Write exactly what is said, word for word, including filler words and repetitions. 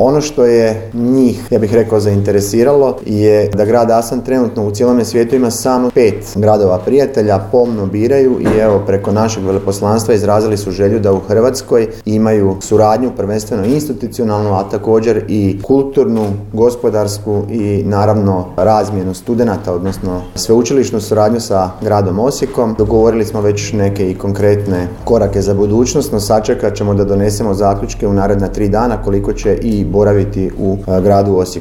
Ono što je njih, ja bih rekao, zainteresiralo je da grad Asan trenutno u cijelom svijetu ima samo pet gradova prijatelja, pomno biraju i evo preko našeg veleposlanstva izrazili su želju da u Hrvatskoj imaju suradnju prvenstveno institucionalnu, a također i kulturnu, gospodarsku i naravno razmjenu studenata, odnosno sveučilišnu suradnju sa gradom Osijekom. Dogovorili smo već neke i konkretne korake za budućnost, no sačekat ćemo da donesemo zaključke u naredna tri dana koliko će i boraviti u gradu Osijeku